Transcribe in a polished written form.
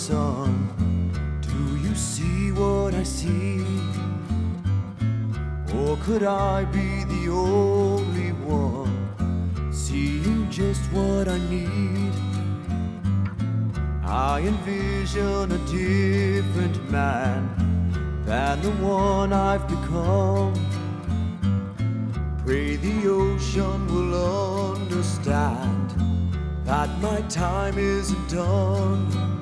sun. Do you see what I see? Or could I be the only one seeing just what I need? I envision a different man than the one I've become. Pray the ocean will understand that my time isn't done.